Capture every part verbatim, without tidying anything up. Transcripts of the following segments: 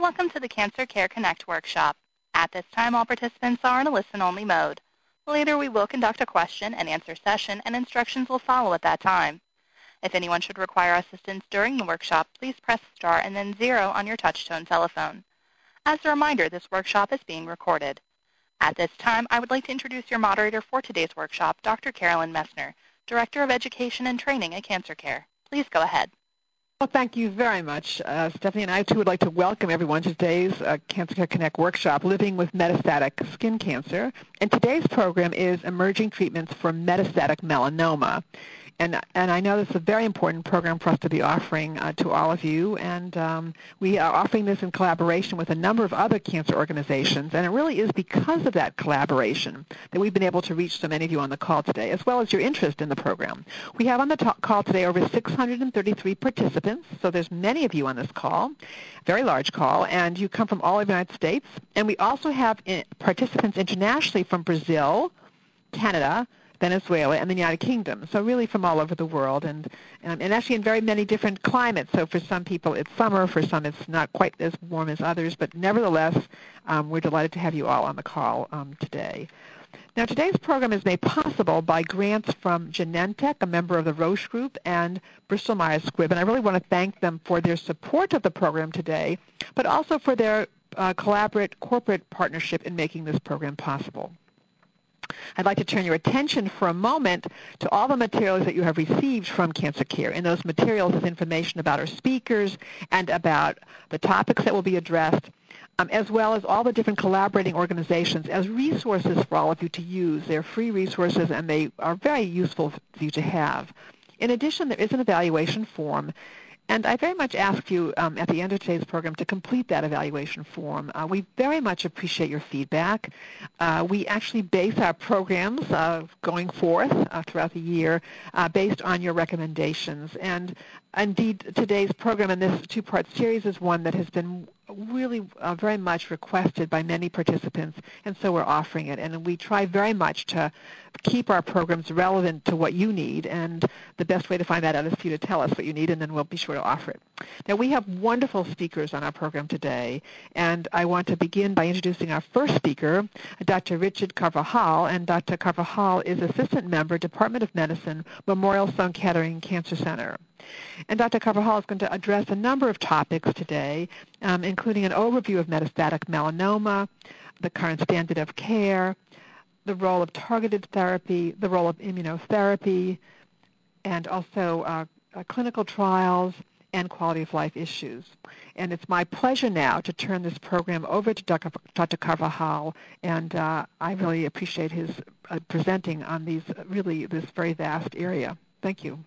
welcome to the Cancer Care Connect workshop. At this time, all participants are in a listen-only mode. Later, we will conduct a question and answer session, and instructions will follow at that time. If anyone should require assistance during the workshop, please press star and then zero on your touch-tone telephone. As a reminder, this workshop is being recorded. At this time, I would like to introduce your moderator for today's workshop, Doctor Carolyn Messner, Director of Education and Training at Cancer Care. Please go ahead. Well, thank you very much, uh, Stephanie, and I too would like to welcome everyone to today's uh, Cancer Care Connect workshop, Living with Metastatic Skin Cancer. And today's program is Emerging Treatments for Metastatic Melanoma. And, and I know this is a very important program for us to be offering uh, to all of you, and um, we are offering this in collaboration with a number of other cancer organizations, and it really is because of that collaboration that we've been able to reach so many of you on the call today, as well as your interest in the program. We have on the talk call today over six hundred thirty-three participants, so there's many of you on this call, very large call, and you come from all over the United States, and we also have in, participants internationally from Brazil, Canada, Venezuela, and the United Kingdom, so really from all over the world, and, um, and actually in very many different climates. So for some people it's summer, for some it's not quite as warm as others, but nevertheless, um, we're delighted to have you all on the call um, today. Now, today's program is made possible by grants from Genentech, a member of the Roche Group, and Bristol Myers Squibb, and I really want to thank them for their support of the program today, but also for their uh, collaborate corporate partnership in making this program possible. I'd like to turn your attention for a moment to all the materials that you have received from Cancer Care. In those materials is information about our speakers and about the topics that will be addressed, um, as well as all the different collaborating organizations as resources for all of you to use. They're free resources, and they are very useful for you to have. In addition, there is an evaluation form, and I very much ask you um, at the end of today's program to complete that evaluation form. Uh, we very much appreciate your feedback. Uh, we actually base our programs uh, going forth uh, throughout the year uh, based on your recommendations. And indeed, today's program in this two-part series is one that has been really uh, very much requested by many participants, and so we're offering it. And we try very much to keep our programs relevant to what you need, and the best way to find that out is for you to tell us what you need, and then we'll be sure to offer it. Now, we have wonderful speakers on our program today, and I want to begin by introducing our first speaker, Doctor Richard Carvajal, and Doctor Carvajal is Assistant Member, Department of Medicine, Memorial Sloan Kettering Cancer Center. And Doctor Carvajal is going to address a number of topics today, um, including an overview of metastatic melanoma, the current standard of care, the role of targeted therapy, the role of immunotherapy, and also uh, uh, clinical trials and quality of life issues. And it's my pleasure now to turn this program over to Doctor Doctor Carvajal, and uh, I really appreciate his uh, presenting on these really this very vast area. Thank you.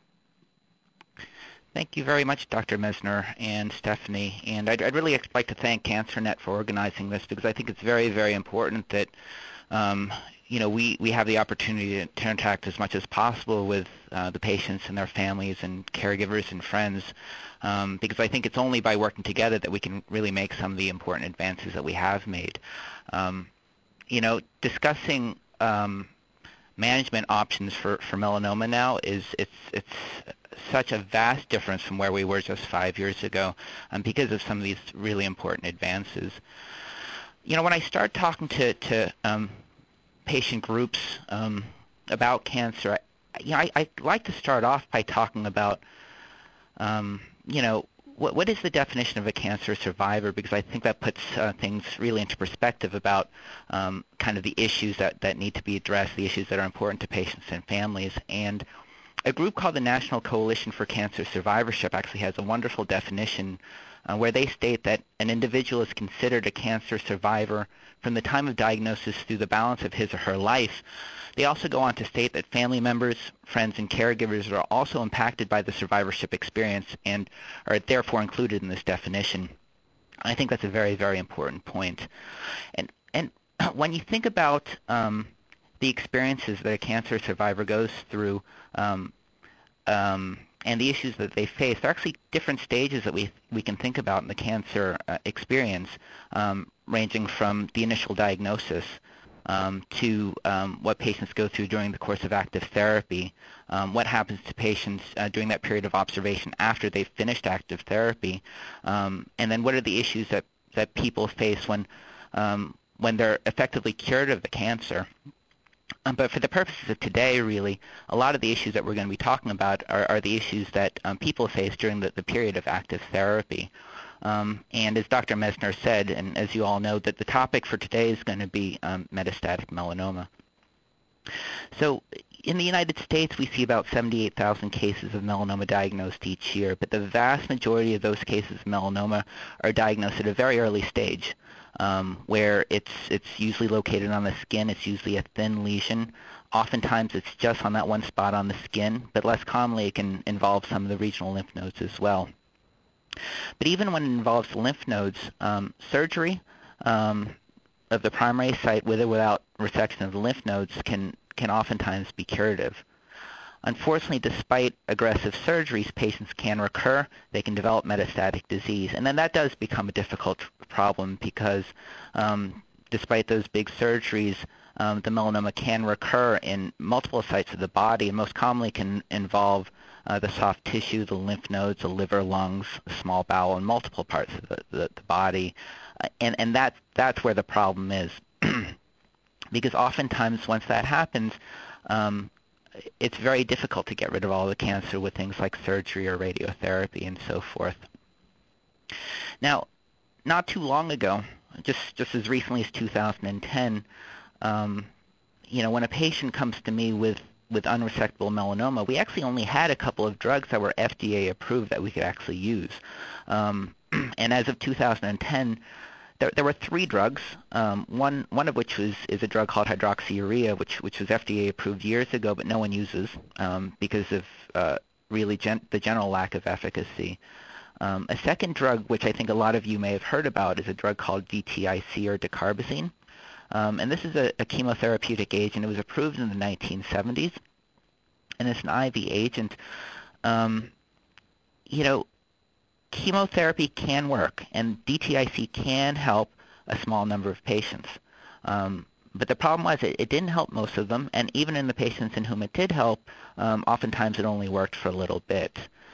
Thank you very much, Doctor Messner and Stephanie. And I'd, I'd really like to thank CancerNet for organizing this, because I think it's very, very important that um, you know we, we have the opportunity to interact as much as possible with uh, the patients and their families and caregivers and friends, um, because I think it's only by working together that we can really make some of the important advances that we have made. Um, you know, discussing um, management options for, for melanoma now is it's it's such a vast difference from where we were just five years ago, um, because of some of these really important advances. You know, when I start talking to, to um, patient groups um, about cancer, I, you know, I, I like to start off by talking about, um, you know, what, what is the definition of a cancer survivor, because I think that puts uh, things really into perspective about um, kind of the issues that, that need to be addressed, the issues that are important to patients and families. And a group called the National Coalition for Cancer Survivorship actually has a wonderful definition uh, where they state that an individual is considered a cancer survivor from the time of diagnosis through the balance of his or her life. They also go on to state that family members, friends, and caregivers are also impacted by the survivorship experience and are therefore included in this definition. I think that's a very, very important point. And, and when you think about um, the experiences that a cancer survivor goes through, um, um, and the issues that they face, there are actually different stages that we we can think about in the cancer uh, experience, um, ranging from the initial diagnosis um, to um, what patients go through during the course of active therapy, um, what happens to patients uh, during that period of observation after they've finished active therapy, um, and then what are the issues that that people face when um, when they're effectively cured of the cancer. Um, but for the purposes of today, really, a lot of the issues that we're going to be talking about are, are the issues that um, people face during the, the period of active therapy. Um, and as Doctor Messner said, and as you all know, that the topic for today is going to be um, metastatic melanoma. So in the United States, we see about seventy-eight thousand cases of melanoma diagnosed each year, but the vast majority of those cases of melanoma are diagnosed at a very early stage, um, where it's it's usually located on the skin. It's usually a thin lesion. Oftentimes it's just on that one spot on the skin, but less commonly it can involve some of the regional lymph nodes as well. But even when it involves the lymph nodes, um, surgery um, of the primary site with or without resection of the lymph nodes can, can oftentimes be curative. Unfortunately, despite aggressive surgeries, patients can recur. They can develop metastatic disease. And then that does become a difficult problem because um, despite those big surgeries, um, the melanoma can recur in multiple sites of the body and most commonly can involve Uh, the soft tissue, the lymph nodes, the liver, lungs, the small bowel, and multiple parts of the, the, the body. Uh, and and that, that's where the problem is. Because oftentimes once that happens, um, it's very difficult to get rid of all the cancer with things like surgery or radiotherapy and so forth. Now, not too long ago, just, just as recently as two thousand ten, um, you know, when a patient comes to me with with unresectable melanoma, we actually only had a couple of drugs that were F D A approved that we could actually use. Um, and as of two thousand ten, there, there were three drugs, um, one, one of which was, is a drug called hydroxyurea, which, which was F D A approved years ago, but no one uses um, because of uh, really gen- the general lack of efficacy. Um, a second drug, which I think a lot of you may have heard about, is a drug called D T I C or dacarbazine. Um, and this is a, a chemotherapeutic agent. It was approved in the nineteen seventies, and it's an I V agent. Um, you know, chemotherapy can work, and D T I C can help a small number of patients. Um, but the problem was it, it didn't help most of them, and even in the patients in whom it did help, um, oftentimes it only worked for a little bit.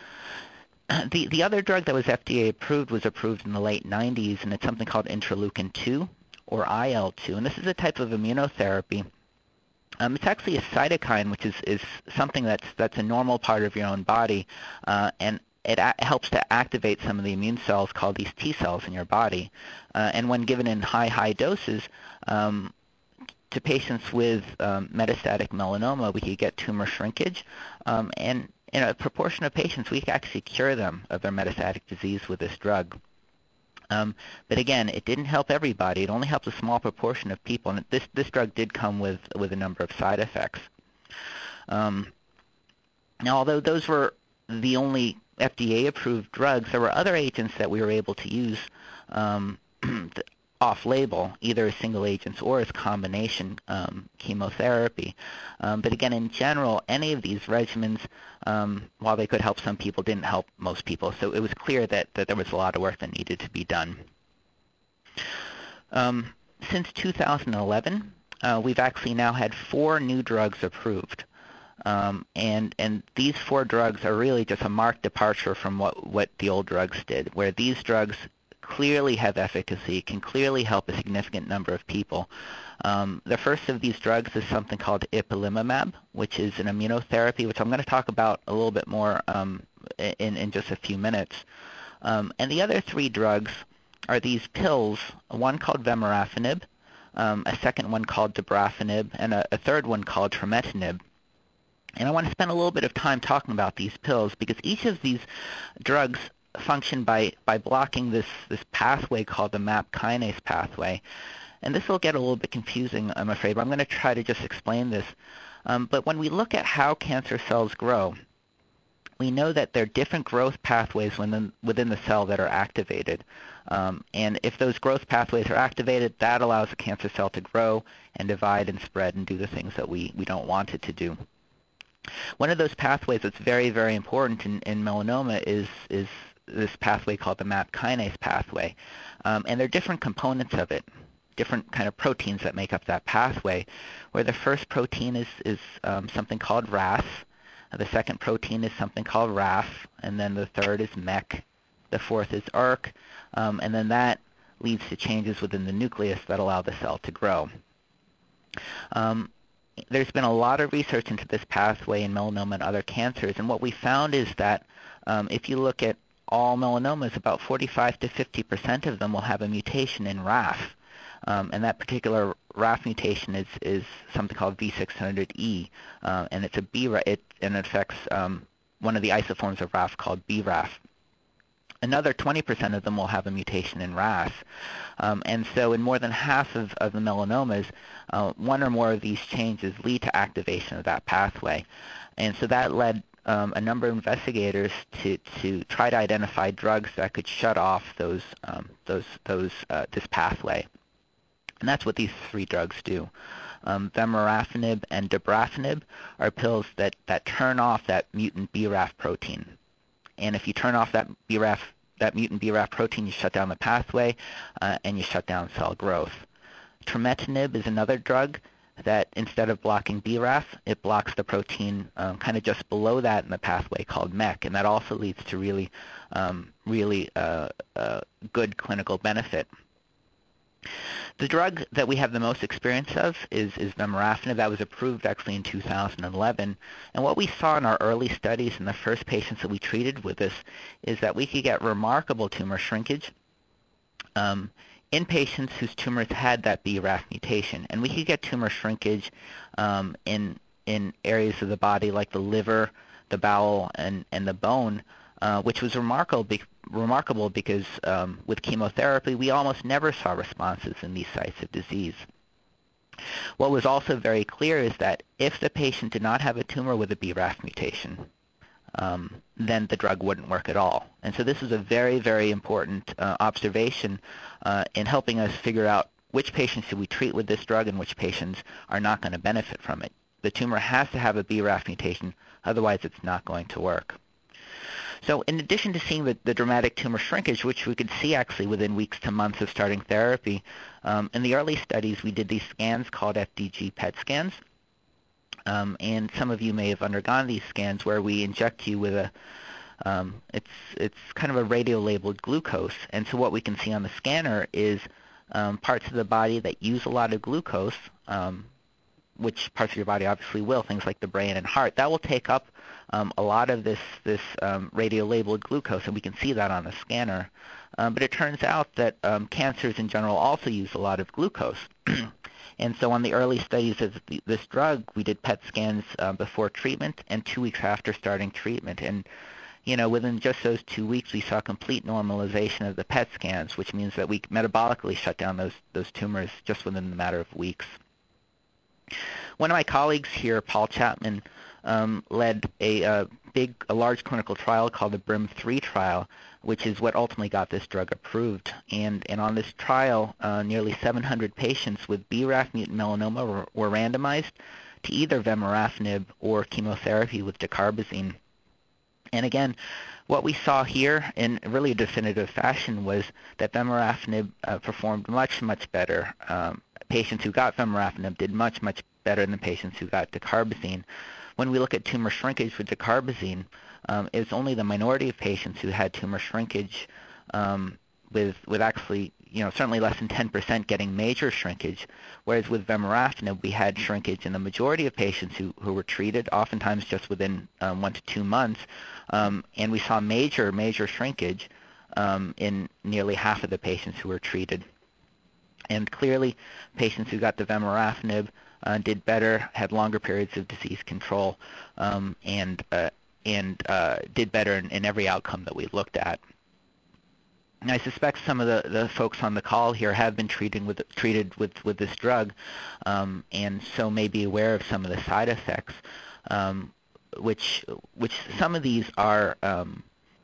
The, the other drug that was F D A approved was approved in the late nineties, and it's something called interleukin two. Or I L two, and this is a type of immunotherapy. Um, it's actually a cytokine, which is, is something that's that's a normal part of your own body, uh, and it a- helps to activate some of the immune cells called these T cells in your body. Uh, and when given in high, high doses um, to patients with um, metastatic melanoma, we could get tumor shrinkage, um, and in a proportion of patients, we could actually cure them of their metastatic disease with this drug. Um, but again, it didn't help everybody. It only helped a small proportion of people, and this this drug did come with with a number of side effects. Um, now, although those were the only F D A-approved drugs, there were other agents that we were able to use um, off-label, either as single agents or as combination um, chemotherapy. Um, but again, in general, any of these regimens, um, while they could help some people, didn't help most people. So it was clear that, that there was a lot of work that needed to be done. Um, since two thousand eleven, uh, we've actually now had four new drugs approved. Um, and, and these four drugs are really just a marked departure from what, what the old drugs did, where these drugs clearly have efficacy, can clearly help a significant number of people. Um, the first of these drugs is something called ipilimumab, which is an immunotherapy, which I'm going to talk about a little bit more um, in, in just a few minutes. Um, and the other three drugs are these pills, one called vemurafenib, um, a second one called dabrafenib, and a, a third one called trametinib. And I want to spend a little bit of time talking about these pills because each of these drugs function by, by blocking this, this pathway called the MAP kinase pathway. And this will get a little bit confusing, I'm afraid, but I'm going to try to just explain this. Um, but when we look at how cancer cells grow, we know that there are different growth pathways within, within the cell that are activated. Um, and if those growth pathways are activated, that allows the cancer cell to grow and divide and spread and do the things that we, we don't want it to do. One of those pathways that's very, very important in, in melanoma is, is this pathway called the MAP kinase pathway. Um, and there are different components of it, different kind of proteins that make up that pathway, where the first protein is, is um, something called R A S, the second protein is something called R A F, and then the third is M E C, the fourth is E R K, um, and then that leads to changes within the nucleus that allow the cell to grow. Um, there's been a lot of research into this pathway in melanoma and other cancers, and what we found is that um, if you look at all melanomas, about forty-five to fifty percent of them will have a mutation in R A F. Um, and that particular R A F mutation is, is something called V six hundred E, uh, and it's a B R A F, it, and it affects um, one of the isoforms of R A F called B R A F. Another twenty percent of them will have a mutation in R A S. Um, and so in more than half of, of the melanomas, uh, one or more of these changes lead to activation of that pathway. And so that led um, a number of investigators to, to try to identify drugs that could shut off those, um, those, those, uh, this pathway. And that's what these three drugs do. Um, vemurafenib and dabrafenib are pills that, that turn off that mutant B R A F protein. And if you turn off that B R A F, that mutant B R A F protein, you shut down the pathway uh, and you shut down cell growth. Trametinib is another drug that instead of blocking B R A F, it blocks the protein um, kind of just below that in the pathway called M E C, and that also leads to really, um, really uh, uh, good clinical benefit. The drug that we have the most experience of is, is vemurafenib. That was approved actually in two thousand eleven. And what we saw in our early studies in the first patients that we treated with this is that we could get remarkable tumor shrinkage um, in patients whose tumors had that B R A F mutation. And we could get tumor shrinkage um, in, in areas of the body like the liver, the bowel, and, and the bone, uh, which was remarkable because remarkable because um, with chemotherapy, we almost never saw responses in these sites of disease. What was also very clear is that if the patient did not have a tumor with a B R A F mutation, um, then the drug wouldn't work at all. And so this is a very, very important uh, observation uh, in helping us figure out which patients should we treat with this drug and which patients are not going to benefit from it. The tumor has to have a B R A F mutation, otherwise it's not going to work. So in addition to seeing the, the dramatic tumor shrinkage, which we could see actually within weeks to months of starting therapy, um, in the early studies we did these scans called F D G P E T scans. Um, and some of you may have undergone these scans where we inject you with a, um, it's, it's kind of a radio-labeled glucose. And so what we can see on the scanner is um, parts of the body that use a lot of glucose, um, which parts of your body obviously will, things like the brain and heart, that will take up um, a lot of this, this um, radio-labeled glucose, and we can see that on the scanner. Um, but it turns out that um, cancers in general also use a lot of glucose. And so on the early studies of the, this drug, we did P E T scans uh, before treatment and two weeks after starting treatment. And you know, within just those two weeks, we saw complete normalization of the P E T scans, which means that we metabolically shut down those, those tumors just within a matter of weeks. One of my colleagues here, Paul Chapman, um, led a, a big, a large clinical trial called the B R I M three trial, which is what ultimately got this drug approved. And, and on this trial, uh, nearly seven hundred patients with B R A F mutant melanoma were, were randomized to either vemurafenib or chemotherapy with dacarbazine. And again, what we saw here in really a definitive fashion was that vemurafenib uh, performed much, much better. Um, patients who got vemurafenib did much, much better than patients who got dacarbazine. When we look at tumor shrinkage with dacarbazine, um, it's only the minority of patients who had tumor shrinkage um, with, with actually, you know, certainly less than ten percent getting major shrinkage, whereas with vemurafenib we had shrinkage in the majority of patients who, who were treated, oftentimes just within um, one to two months, um, and we saw major, major shrinkage um, in nearly half of the patients who were treated. And clearly, patients who got the vemurafenib uh, did better, had longer periods of disease control, um, and uh, and uh, did better in, in every outcome that we looked at. And I suspect some of the, the folks on the call here have been treated with treated with, with this drug, um, and so may be aware of some of the side effects, um, which which some of these are um,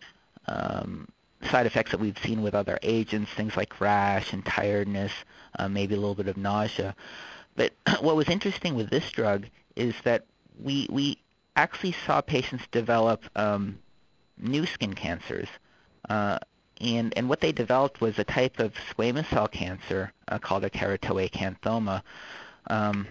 um, side effects that we've seen with other agents, things like rash and tiredness, uh, maybe a little bit of nausea. But what was interesting with this drug is that we we actually saw patients develop um, new skin cancers. Uh, and, and what they developed was a type of squamous cell cancer uh, called a keratoacanthoma, um,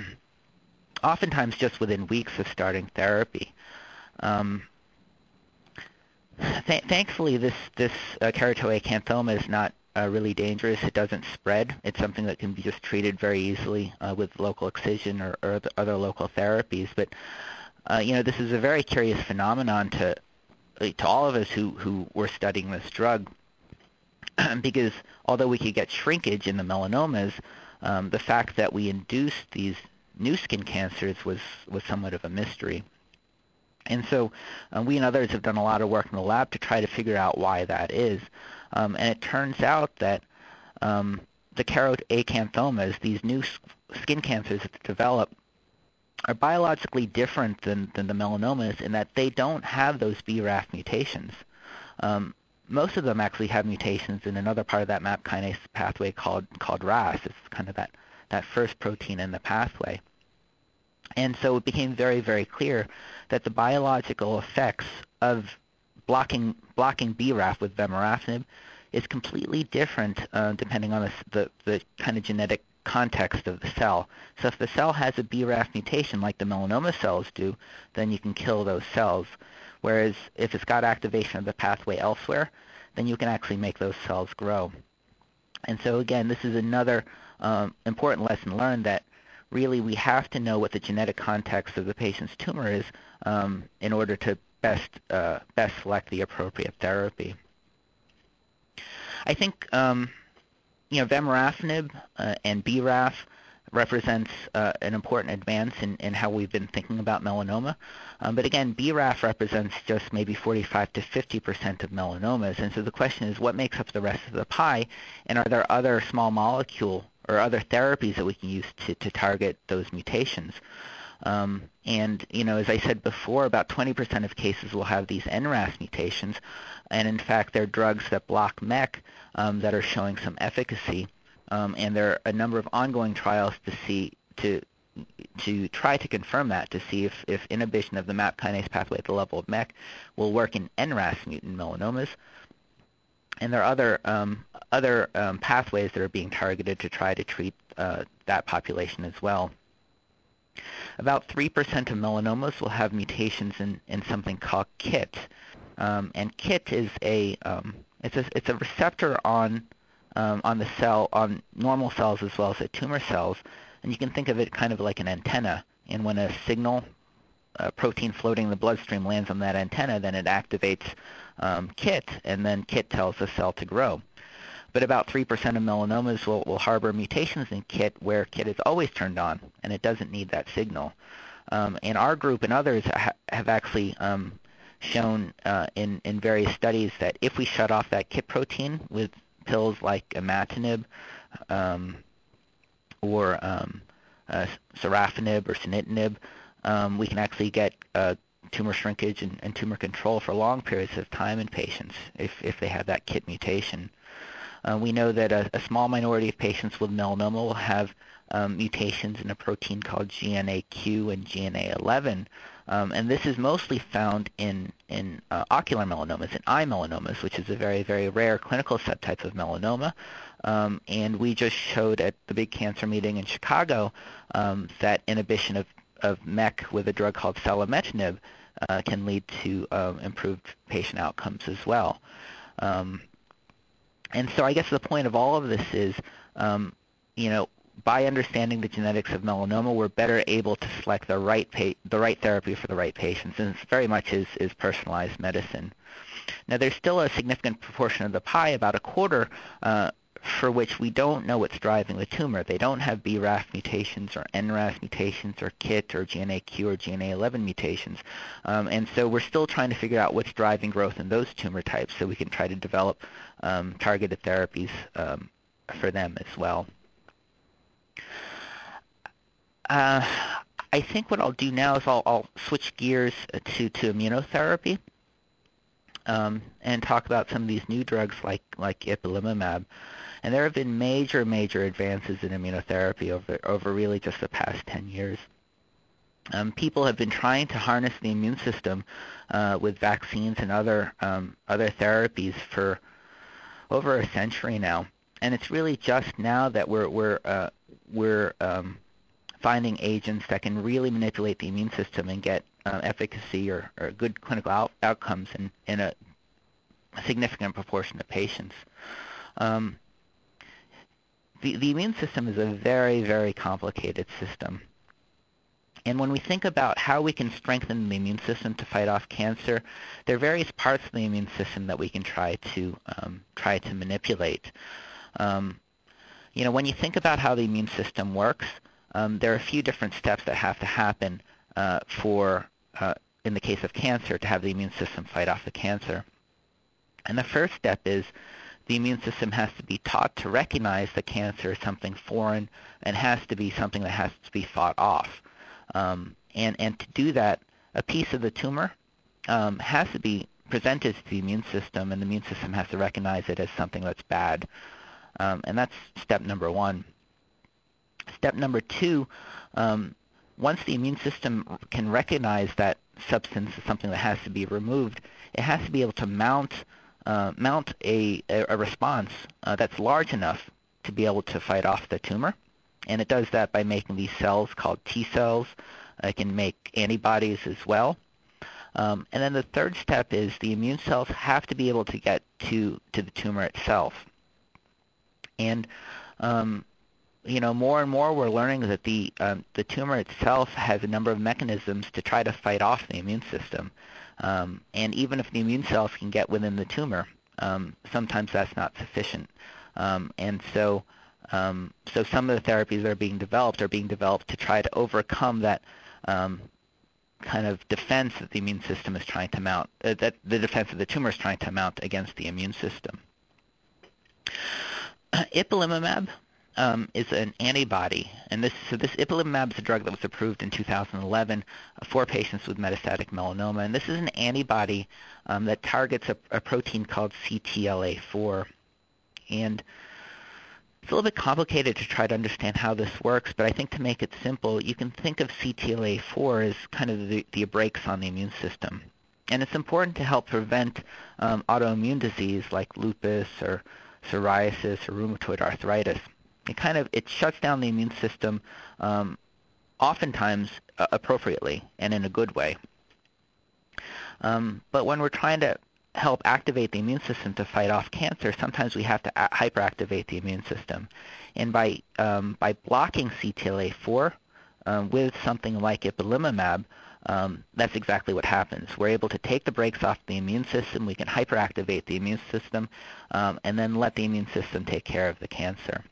oftentimes just within weeks of starting therapy. Um, th- thankfully, this, this uh, keratoacanthoma is not uh, really dangerous. It doesn't spread. It's something that can be just treated very easily uh, with local excision or, or other local therapies. But uh, you know, this is a very curious phenomenon to to all of us who, who were studying this drug, because although we could get shrinkage in the melanomas, um, the fact that we induced these new skin cancers was, was somewhat of a mystery. And so uh, we and others have done a lot of work in the lab to try to figure out why that is. Um, and it turns out that um, the keratocanthomas, these new skin cancers that develop, are biologically different than, than the melanomas in that they don't have those B R A F mutations. Um, most of them actually have mutations in another part of that MAP kinase pathway called called R A S. It's kind of that, that first protein in the pathway. And so it became very, very clear that the biological effects of blocking blocking B R A F with vemurafenib is completely different uh, depending on the, the, the kind of genetic context of the cell. So if the cell has a B R A F mutation like the melanoma cells do, then you can kill those cells. Whereas if it's got activation of the pathway elsewhere, then you can actually make those cells grow. And so again, this is another um, important lesson learned, that really we have to know what the genetic context of the patient's tumor is um, in order to best uh, best select the appropriate therapy. I think um, you know, vemurafenib uh, and B R A F represents uh, an important advance in, in how we've been thinking about melanoma. Um, but again, B R A F represents just maybe forty-five to fifty percent of melanomas. And so the question is, what makes up the rest of the pie? And are there other small molecule or other therapies that we can use to, to target those mutations? Um, and, you know, as I said before, about twenty percent of cases will have these N R A S mutations. And in fact, there are drugs that block M E K um, that are showing some efficacy. Um, and there are a number of ongoing trials to see to to try to confirm that, to see if, if inhibition of the MAP kinase pathway at the level of M E K will work in N R A S mutant melanomas. And there are other um, other um, pathways that are being targeted to try to treat uh, that population as well. About three percent of melanomas will have mutations in, in something called K I T. Um, and K I T is a um, it's a it's a receptor on um, on the cell, on normal cells as well as at tumor cells, and you can think of it kind of like an antenna. And when a signal, a protein floating in the bloodstream, lands on that antenna, then it activates um, K I T, and then K I T tells the cell to grow. But about three percent of melanomas will, will harbor mutations in K I T where K I T is always turned on, and it doesn't need that signal. Um, and our group and others ha- have actually um, shown uh, in, in various studies that if we shut off that K I T protein with pills like imatinib um, or um, uh, sorafenib or sunitinib, um, we can actually get uh, tumor shrinkage and, and tumor control for long periods of time in patients if, if they have that K I T mutation. Uh, we know that a, a small minority of patients with melanoma will have um, mutations in a protein called G N A Q and G N A eleven, um, and this is mostly found in, in uh, ocular melanomas, in eye melanomas, which is a very, very rare clinical subtype of melanoma. Um, and we just showed at the big cancer meeting in Chicago um, that inhibition of, of M E K with a drug called selumetinib uh, can lead to um, improved patient outcomes as well. Um, And so I guess the point of all of this is, um, you know, by understanding the genetics of melanoma, we're better able to select the right pa- the right therapy for the right patients, and it's very much is, is personalized medicine. Now, there's still a significant proportion of the pie, about a quarter, uh, for which we don't know what's driving the tumor. They don't have B R A F mutations or N R A S mutations or K I T or G N A Q or G N A eleven mutations. Um, and so we're still trying to figure out what's driving growth in those tumor types so we can try to develop um, targeted therapies um, for them as well. Uh, I think what I'll do now is I'll, I'll switch gears to, to immunotherapy um, and talk about some of these new drugs like, like ipilimumab. And there have been major, major advances in immunotherapy over, over really just the past ten years. Um, people have been trying to harness the immune system uh, with vaccines and other um, other therapies for over a century now. And it's really just now that we're we're uh, we're um, finding agents that can really manipulate the immune system and get uh, efficacy or, or good clinical out- outcomes in, in a significant proportion of patients. Um, the, the immune system is a very, very complicated system. And when we think about how we can strengthen the immune system to fight off cancer, there are various parts of the immune system that we can try to um, try to manipulate. Um, you know, when you think about how the immune system works, um, there are a few different steps that have to happen uh, for, uh, in the case of cancer, to have the immune system fight off the cancer. And the first step is the immune system has to be taught to recognize that cancer is something foreign and has to be something that has to be fought off. Um, and, and to do that, a piece of the tumor um, has to be presented to the immune system, and the immune system has to recognize it as something that's bad. Um, and that's step number one. Step number two, um, once the immune system can recognize that substance as something that has to be removed, it has to be able to mount, uh, mount a, a response uh, that's large enough to be able to fight off the tumor. And it does that by making these cells called T cells. It can make antibodies as well. Um, and then the third step is the immune cells have to be able to get to, to the tumor itself. And um, you know, more and more we're learning that the um, the tumor itself has a number of mechanisms to try to fight off the immune system. Um, and even if the immune cells can get within the tumor, um, sometimes that's not sufficient. Um, and so Um, so some of the therapies that are being developed are being developed to try to overcome that um, kind of defense that the immune system is trying to mount, uh, that the defense of the tumor is trying to mount against the immune system. Ipilimumab um, is an antibody, and this so this ipilimumab is a drug that was approved in two thousand eleven for patients with metastatic melanoma, and this is an antibody um, that targets a, a protein called C T L A four. And it's a little bit complicated to try to understand how this works, but I think to make it simple, you can think of C T L A four as kind of the, the brakes on the immune system. And it's important to help prevent um, autoimmune disease like lupus or psoriasis or rheumatoid arthritis. It kind of it shuts down the immune system um, oftentimes uh, appropriately and in a good way. Um, but when we're trying to help activate the immune system to fight off cancer, sometimes we have to hyperactivate the immune system. And by um, by blocking C T L A four um, with something like ipilimumab, um, that's exactly what happens. We're able to take the brakes off the immune system, we can hyperactivate the immune system, um, and then let the immune system take care of the cancer.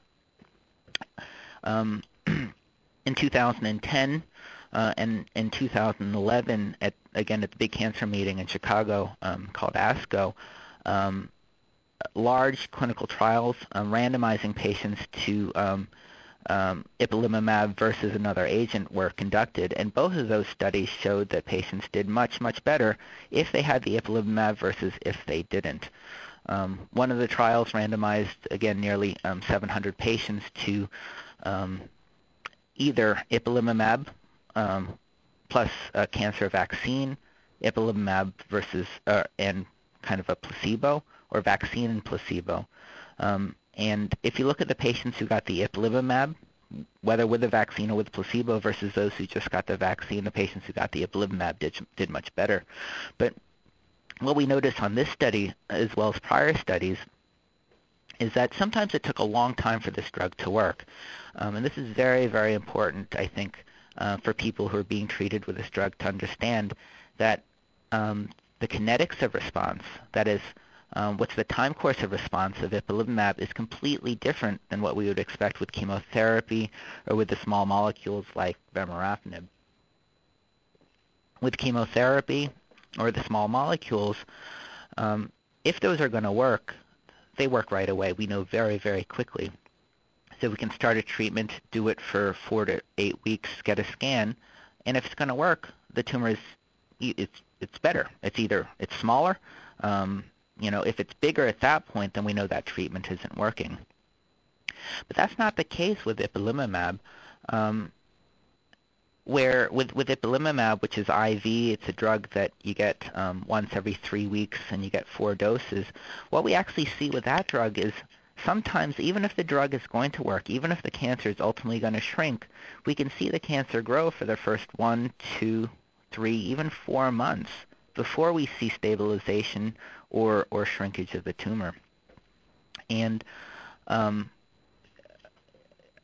Um, in two thousand ten uh, and in two thousand eleven, at again at the big cancer meeting in Chicago um, called ASCO, um, large clinical trials um, randomizing patients to um, um, ipilimumab versus another agent were conducted, and both of those studies showed that patients did much, much better if they had the ipilimumab versus if they didn't. Um, one of the trials randomized, again, nearly um, seven hundred patients to um, either ipilimumab um, plus a cancer vaccine, ipilimumab versus uh, and kind of a placebo, or vaccine and placebo. Um, and if you look at the patients who got the ipilimumab, whether with the vaccine or with placebo, versus those who just got the vaccine, the patients who got the ipilimumab did, did much better. But what we noticed on this study, as well as prior studies, is that sometimes it took a long time for this drug to work. Um, and this is very, very important, I think, uh, for people who are being treated with this drug to understand that um, the kinetics of response, that is, um, what's the time course of response of ipilimumab, is completely different than what we would expect with chemotherapy or with the small molecules like vemurafenib. With chemotherapy or the small molecules, um, if those are going to work, they work right away. We know very, very quickly. So we can start a treatment, do it for four to eight weeks, get a scan, and if it's going to work, the tumor is it's it's better. It's either it's smaller, um, you know, if it's bigger at that point, then we know that treatment isn't working. But that's not the case with ipilimumab. Um, where with, with ipilimumab, which is I V, it's a drug that you get um, once every three weeks and you get four doses. What we actually see with that drug is sometimes, even if the drug is going to work, even if the cancer is ultimately going to shrink, we can see the cancer grow for the first one, two, three, even four months before we see stabilization or, or shrinkage of the tumor. And um,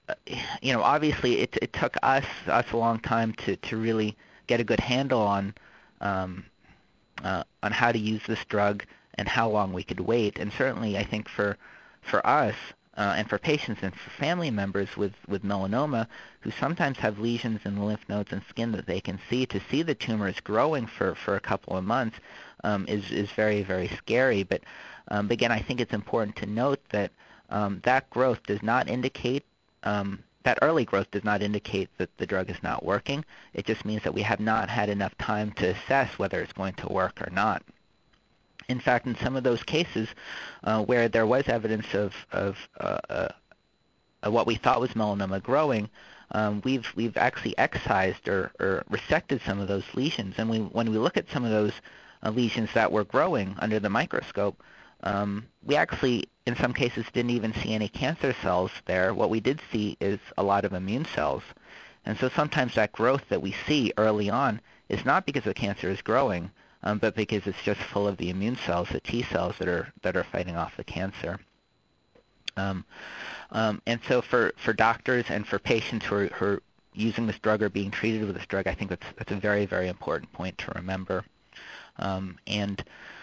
you know, obviously it, it took us us a long time to, to really get a good handle on um, uh, on how to use this drug and how long we could wait. And certainly, I think for for us uh, and for patients and for family members with, with melanoma who sometimes have lesions in the lymph nodes and skin that they can see, to see the tumors growing for, for a couple of months um, is is very, very scary. But um, again, I think it's important to note that um, that growth does not indicate um, that early growth does not indicate that the drug is not working. It just means that we have not had enough time to assess whether it's going to work or not. In fact, in some of those cases uh, where there was evidence of, of uh, uh, what we thought was melanoma growing, um, we've we've actually excised or, or resected some of those lesions. And we, when we look at some of those uh, lesions that were growing under the microscope, um, we actually, in some cases, didn't even see any cancer cells there. What we did see is a lot of immune cells. And so sometimes that growth that we see early on is not because the cancer is growing, um, but because it's just full of the immune cells, the T cells that are that are fighting off the cancer. Um, um, and so for, for doctors and for patients who are, who are using this drug or being treated with this drug, I think that's that's a very, very important point to remember. Um, and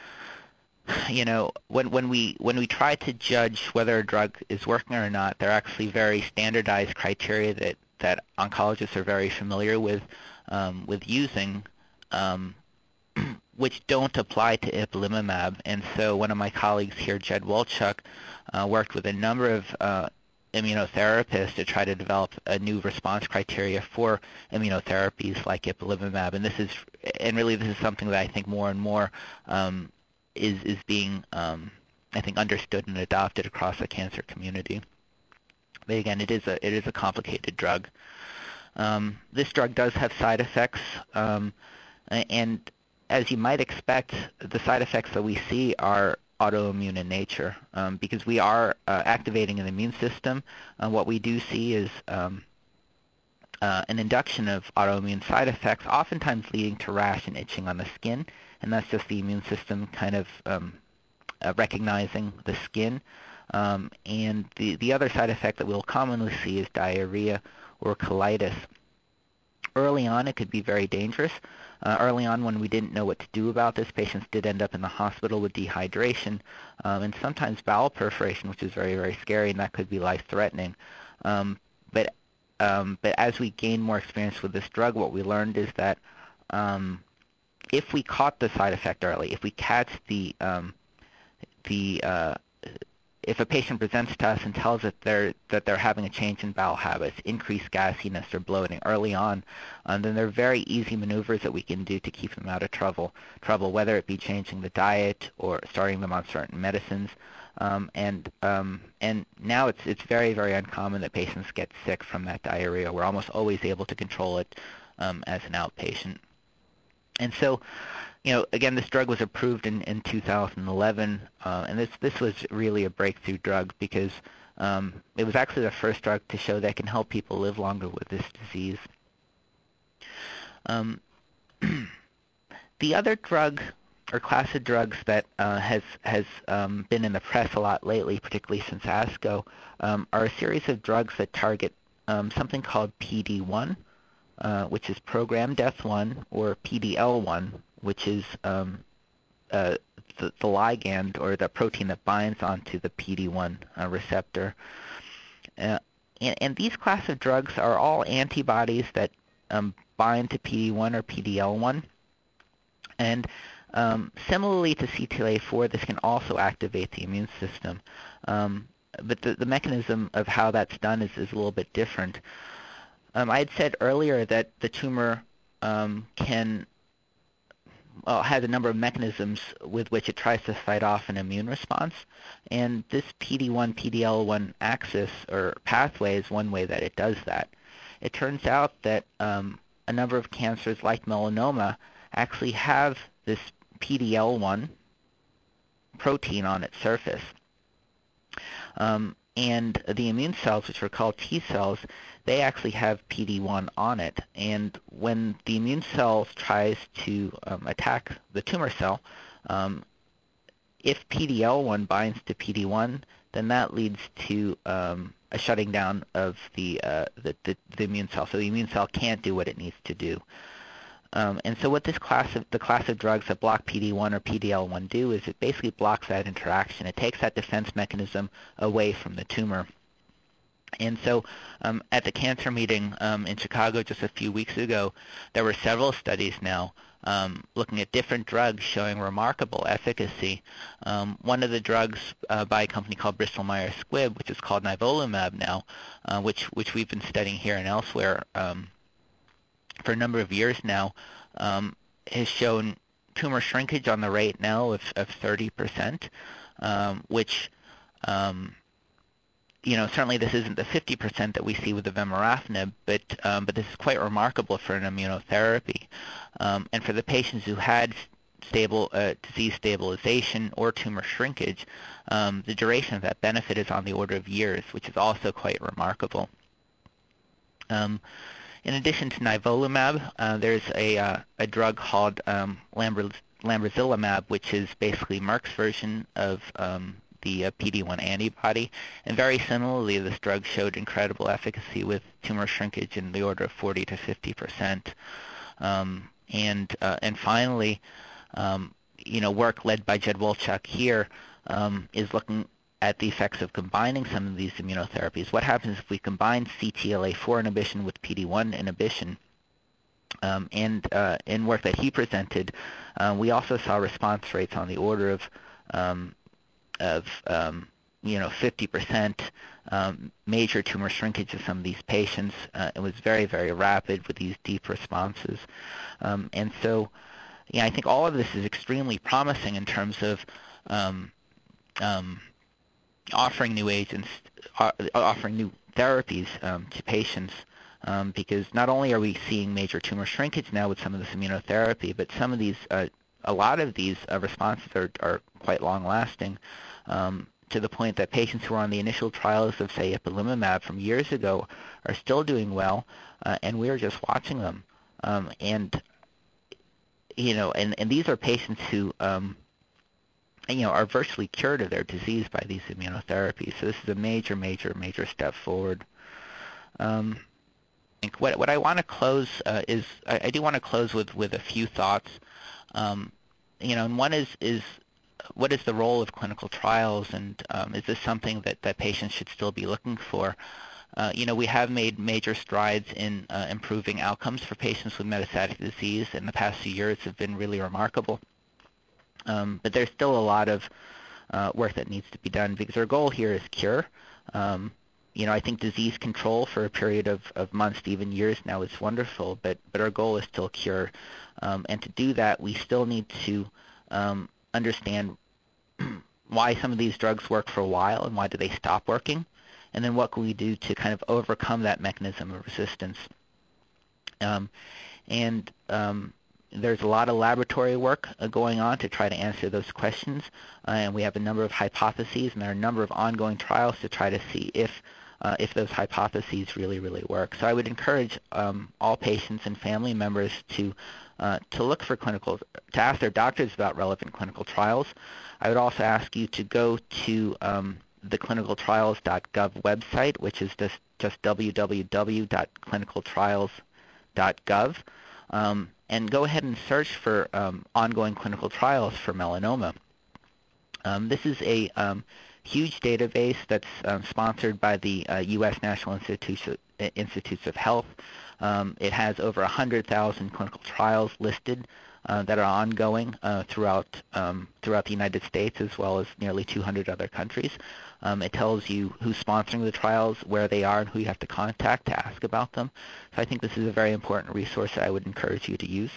you know, when when we when we try to judge whether a drug is working or not, there are actually very standardized criteria that, that oncologists are very familiar with um, with using, um, which don't apply to ipilimumab. And so one of my colleagues here, Jed Wolchuk, uh, worked with a number of uh, immunotherapists to try to develop a new response criteria for immunotherapies like ipilimumab. And this is, and really this is something that I think more and more um, is is being, um, I think, understood and adopted across the cancer community. But again, it is a it is a complicated drug. Um, this drug does have side effects, um, and as you might expect, the side effects that we see are autoimmune in nature um, because we are uh, activating an immune system. Uh, what we do see is um, uh, an induction of autoimmune side effects, oftentimes leading to rash and itching on the skin, and that's just the immune system kind of um, uh, recognizing the skin. Um, and the, the other side effect that we'll commonly see is diarrhea or colitis. Early on, it could be very dangerous. Uh, early on, when we didn't know what to do about this, patients did end up in the hospital with dehydration um, and sometimes bowel perforation, which is very, very scary, and that could be life-threatening. Um, but um, but as we gained more experience with this drug, what we learned is that um, if we caught the side effect early, if we catch the um, the uh, if a patient presents to us and tells us they're, that they're having a change in bowel habits, increased gassiness or bloating early on, um, then there are very easy maneuvers that we can do to keep them out of trouble, trouble whether it be changing the diet or starting them on certain medicines. Um, and um, and now it's it's very, very uncommon that patients get sick from that diarrhea. We're almost always able to control it um, as an outpatient. And so, you know, again, this drug was approved in, in two thousand eleven, uh, and this this was really a breakthrough drug because um, it was actually the first drug to show that it can help people live longer with this disease. Um, the other drug or class of drugs that uh, has has um, been in the press a lot lately, particularly since ASCO, um, are a series of drugs that target um, something called P D one, uh, which is programmed death one, or P D L one, which is um, uh, the, the ligand or the protein that binds onto the P D one uh, receptor. Uh, and, and these class of drugs are all antibodies that um, bind to P D one or P D L one. And um, similarly to C T L A four, this can also activate the immune system. Um, but the, the mechanism of how that's done is, is a little bit different. Um, I had said earlier that the tumor um, can well, has a number of mechanisms with which it tries to fight off an immune response, and this P D one, P D L one axis or pathway is one way that it does that. It turns out that um, a number of cancers like melanoma actually have this P D L one protein on its surface. Um, and the immune cells, which are called T cells, they actually have P D one on it. And when the immune cell tries to um, attack the tumor cell, um, if P D L one binds to P D one, then that leads to um, a shutting down of the, uh, the, the the immune cell. So the immune cell can't do what it needs to do. Um, and so what this class of the class of drugs that block P D one or P D L one do is it basically blocks that interaction. It takes that defense mechanism away from the tumor. And so um, at the cancer meeting um, in Chicago just a few weeks ago, there were several studies now um, looking at different drugs showing remarkable efficacy. Um, one of the drugs uh, by a company called Bristol Myers Squibb, which is called nivolumab now, uh, which, which we've been studying here and elsewhere um, for a number of years now, um, has shown tumor shrinkage on the rate now of, of thirty percent, um, which um, you know, certainly this isn't the fifty percent that we see with the vemurafenib, but um, but this is quite remarkable for an immunotherapy. Um, and for the patients who had stable uh, disease stabilization or tumor shrinkage, um, the duration of that benefit is on the order of years, which is also quite remarkable. Um, in addition to nivolumab, uh, there's a, uh, a drug called um, lambr- lambrazilimab, which is basically Merck's version of um, the uh, P D one antibody, and very similarly, this drug showed incredible efficacy with tumor shrinkage in the order of forty to fifty percent. Um, and uh, and finally, um, you know, work led by Jed Wolchuk here um, is looking at the effects of combining some of these immunotherapies. What happens if we combine C T L A four inhibition with P D one inhibition? Um, and uh, in work that he presented, uh, we also saw response rates on the order of um, of um, you know fifty percent um, major tumor shrinkage of some of these patients. Uh, it was very, very rapid with these deep responses. Um, and so, yeah, I think all of this is extremely promising in terms of um, um, offering new agents, uh, offering new therapies um, to patients. Um, because not only are we seeing major tumor shrinkage now with some of this immunotherapy, but some of these, uh, a lot of these uh, responses are, are quite long-lasting. Um, to the point that patients who are on the initial trials of, say, ipilimumab from years ago are still doing well, uh, and we're just watching them. Um, and, you know, and, and these are patients who, um, you know, are virtually cured of their disease by these immunotherapies. So this is a major, major, major step forward. Um, what, what I want to close uh, is, I, I do want to close with, with a few thoughts. Um, you know, and one is, is what is the role of clinical trials, and um, is this something that, that patients should still be looking for? Uh, you know, we have made major strides in uh, improving outcomes for patients with metastatic disease, and the past few years have been really remarkable. Um, but there's still a lot of uh, work that needs to be done, because our goal here is cure. Um, you know, I think disease control for a period of, of months to even years now is wonderful, but, but our goal is still cure. Um, and to do that, we still need to um, understand why some of these drugs work for a while and why do they stop working, and then what can we do to kind of overcome that mechanism of resistance. Um, and um, there's a lot of laboratory work uh, going on to try to answer those questions, uh, and we have a number of hypotheses, and there are a number of ongoing trials to try to see if uh, if those hypotheses really, really work. So I would encourage um, all patients and family members to uh, to look for clinical, to ask their doctors about relevant clinical trials. I would also ask you to go to um, the clinical trials dot gov website, which is just, just w w w dot clinical trials dot gov, um, and go ahead and search for um, ongoing clinical trials for melanoma. Um, this is a um, huge database that's um, sponsored by the uh, U S National Institutes of, Institutes of Health. Um, it has over one hundred thousand clinical trials listed uh, that are ongoing uh, throughout um, throughout the United States, as well as nearly two hundred other countries. Um, it tells you who's sponsoring the trials, where they are, and who you have to contact to ask about them. So I think this is a very important resource that I would encourage you to use.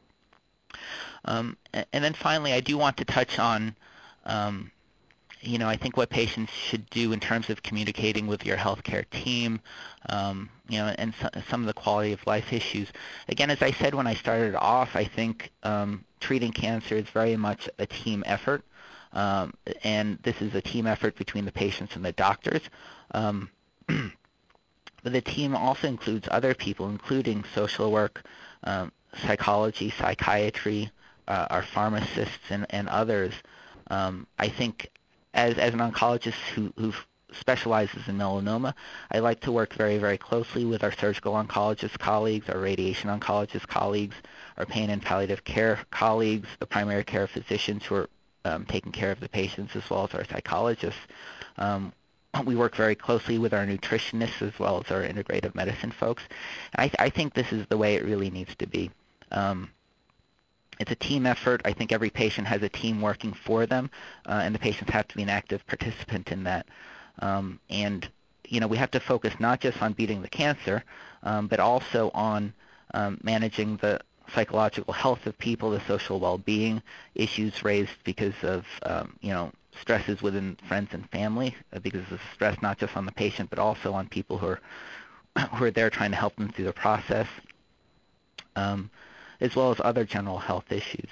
Um, and then finally, I do want to touch on um, you know, I think what patients should do in terms of communicating with your healthcare team, um, you know, and so, some of the quality of life issues. Again, as I said when I started off, I think um, treating cancer is very much a team effort, um, and this is a team effort between the patients and the doctors. Um, but the team also includes other people, including social work, um, psychology, psychiatry, uh, our pharmacists, and, and others. Um, I think As, as an oncologist who, who specializes in melanoma. I like to work very, very closely with our surgical oncologist colleagues, our radiation oncologist colleagues, our pain and palliative care colleagues, the primary care physicians who are um, taking care of the patients, as well as our psychologists. Um, we work very closely with our nutritionists as well as our integrative medicine folks. And I, th- I think this is the way it really needs to be. Um, It's a team effort. I think every patient has a team working for them, uh, and the patients have to be an active participant in that. Um, and, you know, we have to focus not just on beating the cancer, um, but also on um, managing the psychological health of people, the social well-being issues raised because of, um, you know, stresses within friends and family, uh, because of stress not just on the patient, but also on people who are, who are there trying to help them through the process. Um, as well as other general health issues.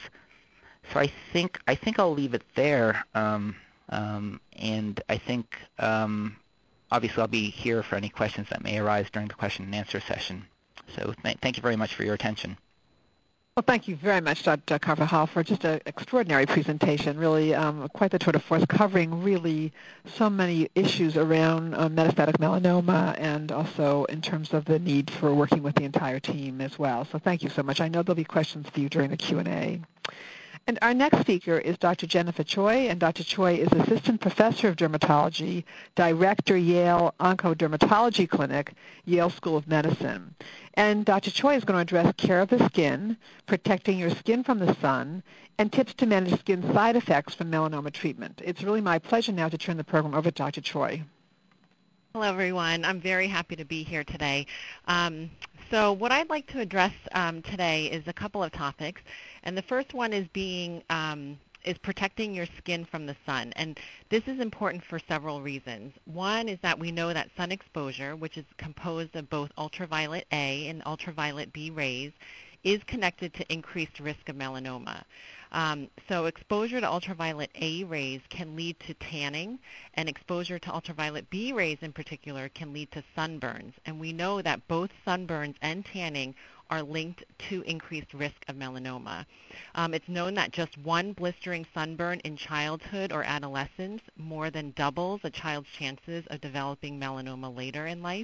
So I think I think I'll leave it there, um, um, and I think um, obviously I'll be here for any questions that may arise during the question and answer session. So th- thank you very much for your attention. Well, thank you very much, Doctor Carvajal, for just an extraordinary presentation, really um, quite the tour de force, covering really so many issues around uh, metastatic melanoma and also in terms of the need for working with the entire team as well. So thank you so much. I know there'll be questions for you during the Q and A. And our next speaker is Doctor Jennifer Choi, and Doctor Choi is Assistant Professor of Dermatology, Director, Yale Oncodermatology Clinic, Yale School of Medicine. And Doctor Choi is going to address care of the skin, protecting your skin from the sun, and tips to manage skin side effects from melanoma treatment. It's really my pleasure now to turn the program over to Doctor Choi. Hello, everyone. I'm very happy to be here today. Um, so what I'd like to address um, today is a couple of topics. And the first one is being um, is protecting your skin from the sun. And this is important for several reasons. One is that we know that sun exposure, which is composed of both ultraviolet A and ultraviolet B rays, is connected to increased risk of melanoma. Um, so exposure to ultraviolet A rays can lead to tanning, and exposure to ultraviolet B rays in particular can lead to sunburns. And we know that both sunburns and tanning are linked to increased risk of melanoma. Um, it's known that just one blistering sunburn in childhood or adolescence more than doubles a child's chances of developing melanoma later in life.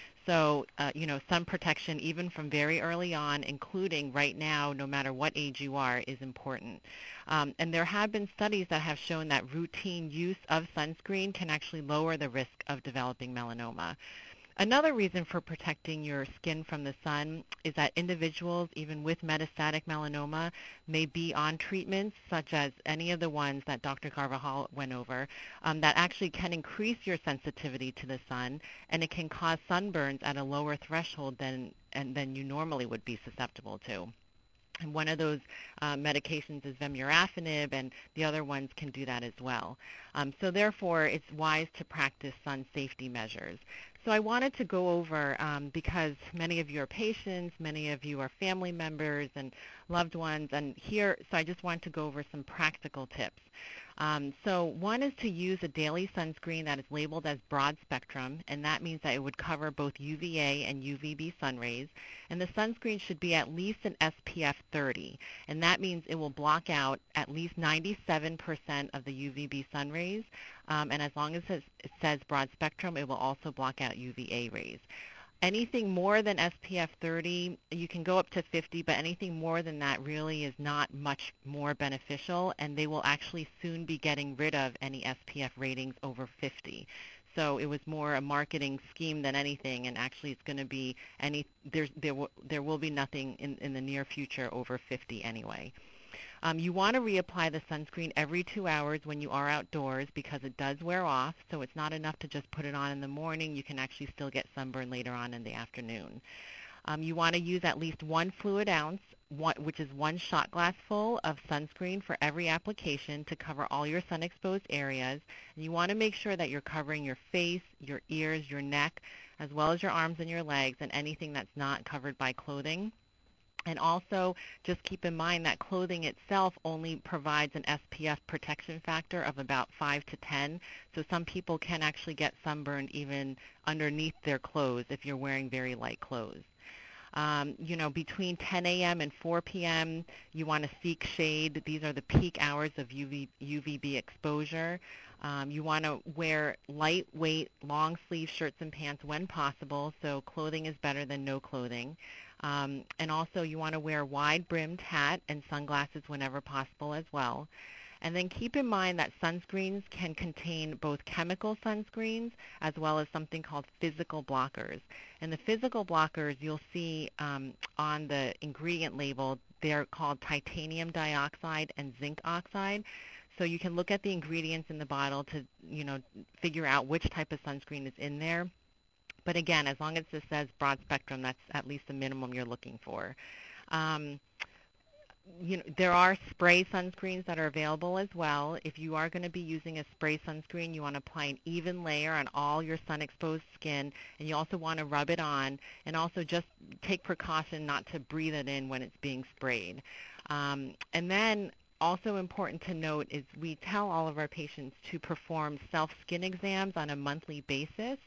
So, uh, you know, sun protection, even from very early on, including right now, no matter what age you are, is important. Um, and there have been studies that have shown that routine use of sunscreen can actually lower the risk of developing melanoma. Another reason for protecting your skin from the sun is that individuals, even with metastatic melanoma, may be on treatments such as any of the ones that Doctor Carvajal went over um, that actually can increase your sensitivity to the sun, and it can cause sunburns at a lower threshold than, and, than you normally would be susceptible to. And one of those uh, medications is vemurafenib, and the other ones can do that as well. Um, so therefore, it's wise to practice sun safety measures. So I wanted to go over, um, because many of you are patients, many of you are family members and loved ones, and here, so I just want to go over some practical tips. Um, so one is to use a daily sunscreen that is labeled as broad spectrum, and that means that it would cover both U V A and U V B sun rays. And the sunscreen should be at least an S P F thirty, and that means it will block out at least ninety-seven percent of the U V B sun rays, um, and as long as it says broad spectrum, it will also block out U V A rays. Anything more than S P F thirty, you can go up to fifty, but anything more than that really is not much more beneficial, and they will actually soon be getting rid of any S P F ratings over fifty. So it was more a marketing scheme than anything, and actually it's going to be any there's there will there will be nothing in, in the near future over fifty anyway. Um, you want to reapply the sunscreen every two hours when you are outdoors because it does wear off, so it's not enough to just put it on in the morning. You can actually still get sunburn later on in the afternoon. Um, you want to use at least one fluid ounce, one, which is one shot glass full of sunscreen for every application to cover all your sun-exposed areas. And you want to make sure that you're covering your face, your ears, your neck, as well as your arms and your legs and anything that's not covered by clothing. And also, just keep in mind that clothing itself only provides an S P F protection factor of about five to ten. So some people can actually get sunburned even underneath their clothes if you're wearing very light clothes. Um, you know, between ten a m and four p m, you want to seek shade. These are the peak hours of U V, U V B exposure. Um, you want to wear lightweight, long-sleeve shirts and pants when possible, so clothing is better than no clothing. Um, and also you want to wear a wide-brimmed hat and sunglasses whenever possible as well. And then keep in mind that sunscreens can contain both chemical sunscreens as well as something called physical blockers. And the physical blockers you'll see um, on the ingredient label, they're called titanium dioxide and zinc oxide. So you can look at the ingredients in the bottle to, you know, figure out which type of sunscreen is in there. But again, as long as it says broad spectrum, that's at least the minimum you're looking for. Um, you know, there are spray sunscreens that are available as well. If you are going to be using a spray sunscreen, you want to apply an even layer on all your sun-exposed skin, and you also want to rub it on, and also just take precaution not to breathe it in when it's being sprayed. Um, and then also important to note is we tell all of our patients to perform self-skin exams on a monthly basis.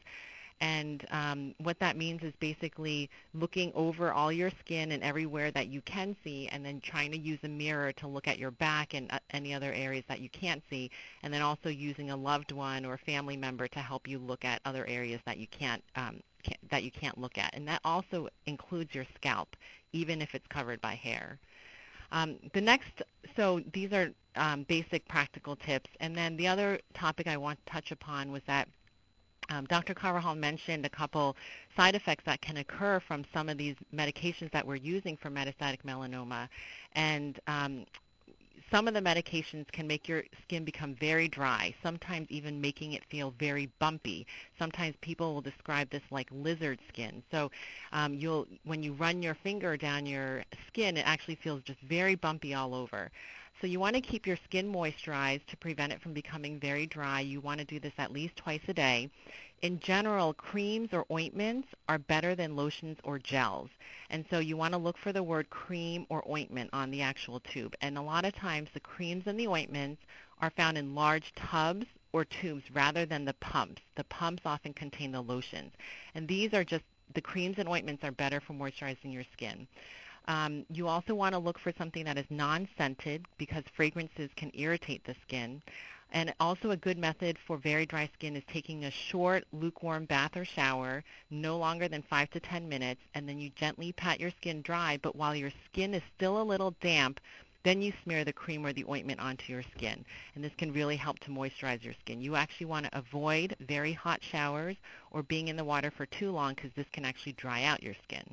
And um, what that means is basically looking over all your skin and everywhere that you can see, and then trying to use a mirror to look at your back and uh, any other areas that you can't see, and then also using a loved one or family member to help you look at other areas that you can't, um, can't that you can't look at. And that also includes your scalp, even if it's covered by hair. Um, the next, so these are um, basic practical tips. And then the other topic I want to touch upon was that Um, Doctor Carvajal mentioned a couple side effects that can occur from some of these medications that we're using for metastatic melanoma. And um, some of the medications can make your skin become very dry, sometimes even making it feel very bumpy. Sometimes people will describe this like lizard skin. So um, you'll, when you run your finger down your skin, it actually feels just very bumpy all over. So you want to keep your skin moisturized to prevent it from becoming very dry. You want to do this at least twice a day. In general, creams or ointments are better than lotions or gels. And so you want to look for the word cream or ointment on the actual tube. And a lot of times the creams and the ointments are found in large tubs or tubes rather than the pumps. The pumps often contain the lotions. And these are just, the creams and ointments are better for moisturizing your skin. Um, you also want to look for something that is non-scented because fragrances can irritate the skin. And also a good method for very dry skin is taking a short, lukewarm bath or shower, no longer than five to ten minutes, and then you gently pat your skin dry, but while your skin is still a little damp, then you smear the cream or the ointment onto your skin. And this can really help to moisturize your skin. You actually want to avoid very hot showers or being in the water for too long because this can actually dry out your skin.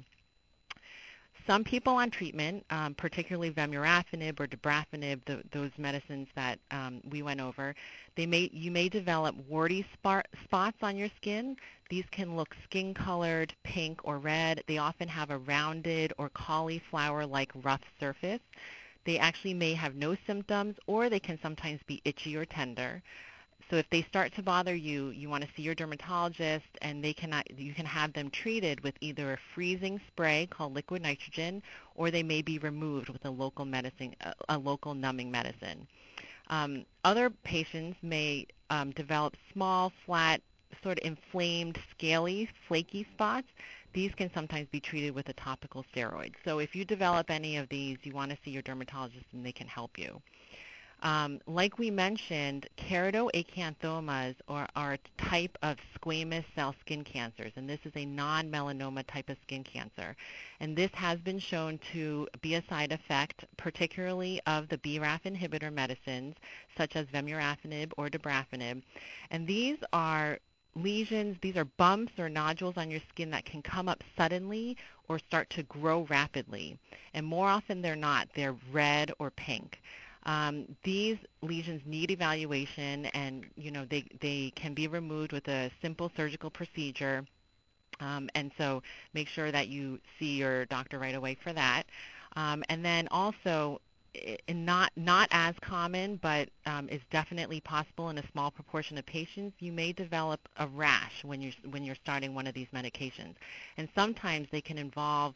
Some people on treatment, um, particularly vemurafenib or dabrafenib, the, those medicines that um, we went over, they may you may develop warty spot, spots on your skin. These can look skin-colored, pink or red. They often have a rounded or cauliflower-like rough surface. They actually may have no symptoms, or they can sometimes be itchy or tender. So if they start to bother you, you want to see your dermatologist, and they can, you can have them treated with either a freezing spray called liquid nitrogen, or they may be removed with a local medicine, a local numbing medicine. Um, other patients may um, develop small, flat, sort of inflamed, scaly, flaky spots. These can sometimes be treated with a topical steroid. So if you develop any of these, you want to see your dermatologist, and they can help you. Um, like we mentioned, keratoacanthomas are, are a type of squamous cell skin cancers, and this is a non-melanoma type of skin cancer. And this has been shown to be a side effect, particularly of the B RAF inhibitor medicines, such as vemurafenib or dabrafenib. And these are lesions, these are bumps or nodules on your skin that can come up suddenly or start to grow rapidly. And more often than not, they're red or pink. Um, these lesions need evaluation, and you know they, they can be removed with a simple surgical procedure. Um, and so make sure that you see your doctor right away for that. Um, and then also, not not as common, but um, is definitely possible in a small proportion of patients, you may develop a rash when you're when you're starting one of these medications. And sometimes they can involve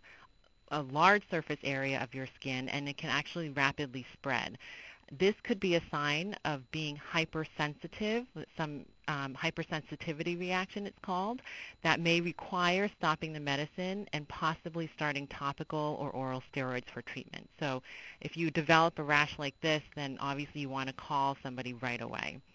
a large surface area of your skin, and it can actually rapidly spread. This could be a sign of being hypersensitive, some um, hypersensitivity reaction it's called, that may require stopping the medicine and possibly starting topical or oral steroids for treatment. So if you develop a rash like this, then obviously you want to call somebody right away.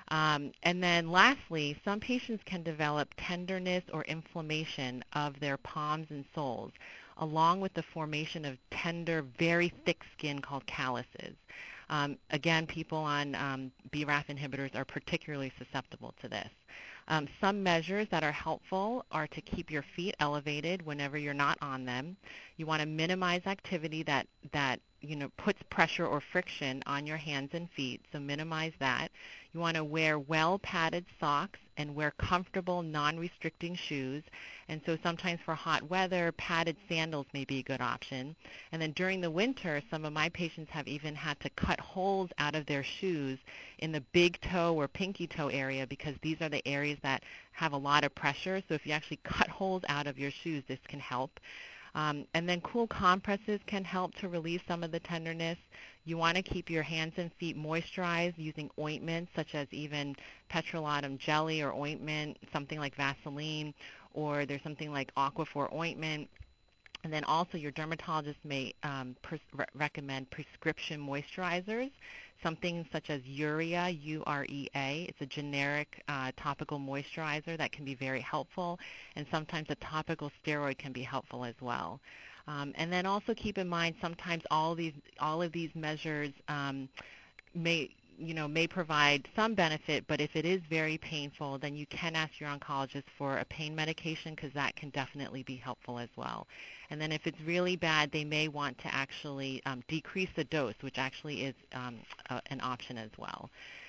Um, and then lastly, some patients can develop tenderness or inflammation of their palms and soles, along with the formation of tender, very thick skin called calluses. Um, again, people on um, B RAF inhibitors are particularly susceptible to this. Um, some measures that are helpful are to keep your feet elevated whenever you're not on them. You want to minimize activity that, that you know, puts pressure or friction on your hands and feet, so minimize that. You want to wear well-padded socks and wear comfortable, non-restricting shoes. And so sometimes for hot weather, padded sandals may be a good option. And then during the winter, some of my patients have even had to cut holes out of their shoes in the big toe or pinky toe area because these are the areas that have a lot of pressure. So if you actually cut holes out of your shoes, this can help. Um, and then cool compresses can help to relieve some of the tenderness. You want to keep your hands and feet moisturized using ointments such as even petrolatum jelly or ointment, something like Vaseline, or there's something like Aquaphor ointment. And then also your dermatologist may um, pres- re- recommend prescription moisturizers, something such as Urea, U R E A. It's a generic uh, topical moisturizer that can be very helpful, and sometimes a topical steroid can be helpful as well. Um, and then also keep in mind sometimes all these all of these measures um, may you know may provide some benefit, but if it is very painful, then you can ask your oncologist for a pain medication because that can definitely be helpful as well. And then if it's really bad, they may want to actually um, decrease the dose, which actually is um, a, an option as well.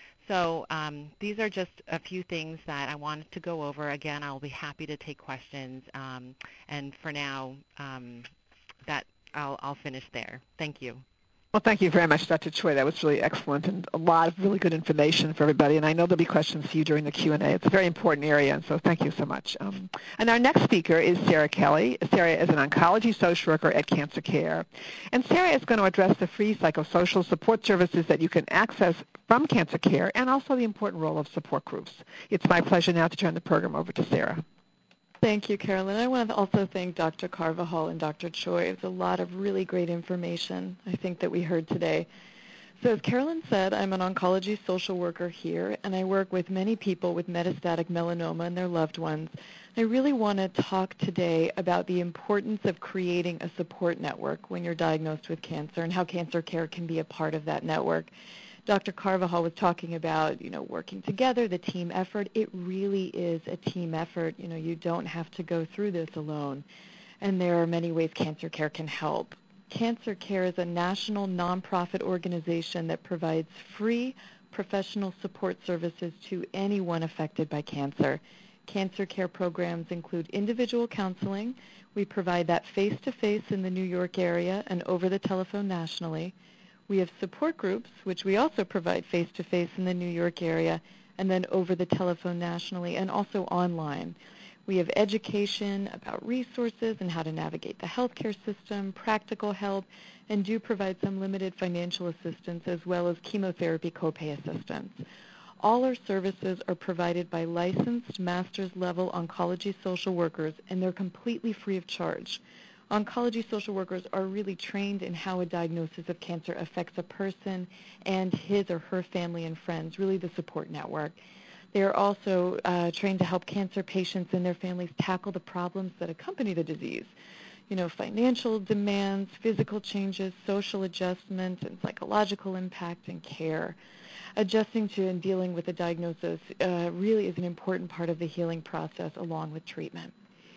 So um, these are just a few things that I wanted to go over. Again, I'll be happy to take questions. Um, and for now, um, that I'll, I'll finish there. Thank you. Well, thank you very much, Doctor Choi. That was really excellent and a lot of really good information for everybody. And I know there'll be questions for you during the Q and A. It's a very important area, and so thank you so much. Um, and our next speaker is Sarah Kelly. Sarah is an oncology social worker at Cancer Care. And Sarah is going to address the free psychosocial support services that you can access from Cancer Care and also the important role of support groups. It's my pleasure now to turn the program over to Sarah. Thank you, Carolyn. I want to also thank Doctor Carvajal and Doctor Choi. It's a lot of really great information, I think, that we heard today. So as Carolyn said, I'm an oncology social worker here, and I work with many people with metastatic melanoma and their loved ones. I really want to talk today about the importance of creating a support network when you're diagnosed with cancer and how Cancer Care can be a part of that network. Doctor Carvajal was talking about, you know, working together, the team effort. It really is a team effort. You know, you don't have to go through this alone. And there are many ways Cancer Care can help. Cancer Care is a national nonprofit organization that provides free professional support services to anyone affected by cancer. Cancer Care programs include individual counseling. We provide that face-to-face in the New York area and over the telephone nationally. We have support groups, which we also provide face-to-face in the New York area and then over the telephone nationally and also online. We have education about resources and how to navigate the healthcare system, practical help, and do provide some limited financial assistance as well as chemotherapy copay assistance. All our services are provided by licensed master's-level oncology social workers, and they're completely free of charge. Oncology social workers are really trained in how a diagnosis of cancer affects a person and his or her family and friends, really the support network. They are also uh, trained to help cancer patients and their families tackle the problems that accompany the disease. You know, financial demands, physical changes, social adjustment, and psychological impact and care. Adjusting to and dealing with a diagnosis uh, really is an important part of the healing process along with treatment.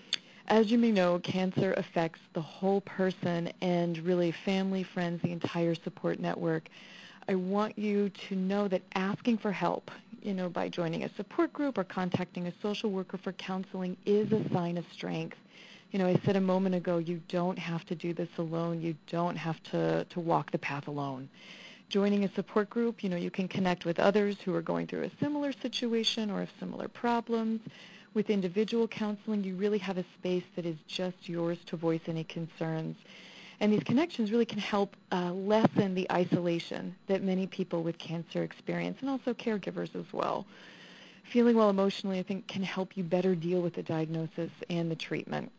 As you may know, cancer affects the whole person and really family, friends, the entire support network. I want you to know that asking for help, you know, by joining a support group or contacting a social worker for counseling is a sign of strength. You know, I said a moment ago, you don't have to do this alone. You don't have to, to walk the path alone. Joining a support group, you know, you can connect with others who are going through a similar situation or have similar problems. With individual counseling, you really have a space that is just yours to voice any concerns. And these connections really can help uh, lessen the isolation that many people with cancer experience, and also caregivers as well. Feeling well emotionally, I think, can help you better deal with the diagnosis and the treatment.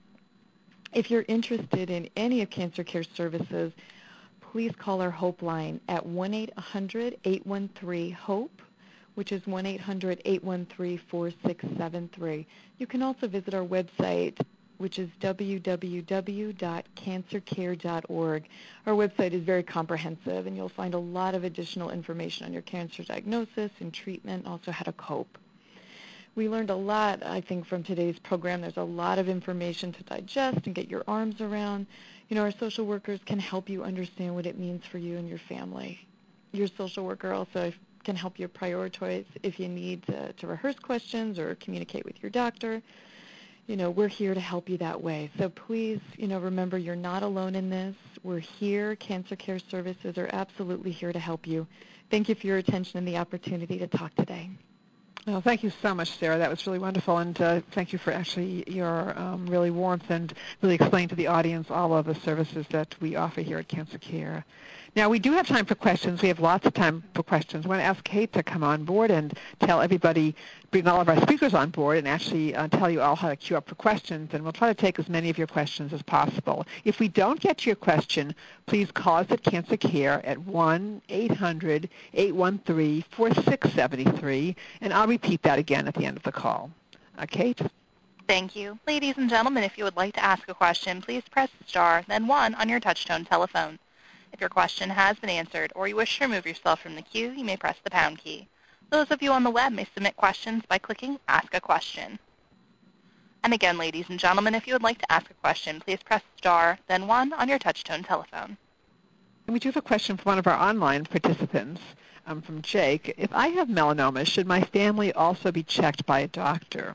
If you're interested in any of Cancer Care services, please call our HOPE line at one eight hundred, eight one three, HOPE. which is one eight hundred, eight one three, four six seven three. You can also visit our website, which is w w w dot cancer care dot org. Our website is very comprehensive, and you'll find a lot of additional information on your cancer diagnosis and treatment, also how to cope. We learned a lot, I think, from today's program. There's a lot of information to digest and get your arms around. You know, our social workers can help you understand what it means for you and your family. Your social worker also can help you prioritize if you need to, to rehearse questions or communicate with your doctor. You know, we're here to help you that way. So please, you know, remember you're not alone in this. We're here. Cancer Care Services are absolutely here to help you. Thank you for your attention and the opportunity to talk today. Well, thank you so much, Sarah. That was really wonderful, and uh, thank you for actually your um, really warmth and really explaining to the audience all of the services that we offer here at Cancer Care. Now, we do have time for questions. We have lots of time for questions. I want to ask Kate to come on board and tell everybody, bring all of our speakers on board and actually uh, tell you all how to queue up for questions, and we'll try to take as many of your questions as possible. If we don't get to your question, please call us at Cancer Care at one eight hundred, eight one three, four six seven three, and I'll repeat that again at the end of the call. Uh, Kate? Thank you. Ladies and gentlemen, if you would like to ask a question, please press star, then one on your touch-tone telephone. If your question has been answered or you wish to remove yourself from the queue, you may press the pound key. Those of you on the web may submit questions by clicking Ask a Question. And again, ladies and gentlemen, if you would like to ask a question, please press star, then one on your touch-tone telephone. And we do have a question from one of our online participants, um, from Jake. If I have melanoma, should my family also be checked by a doctor?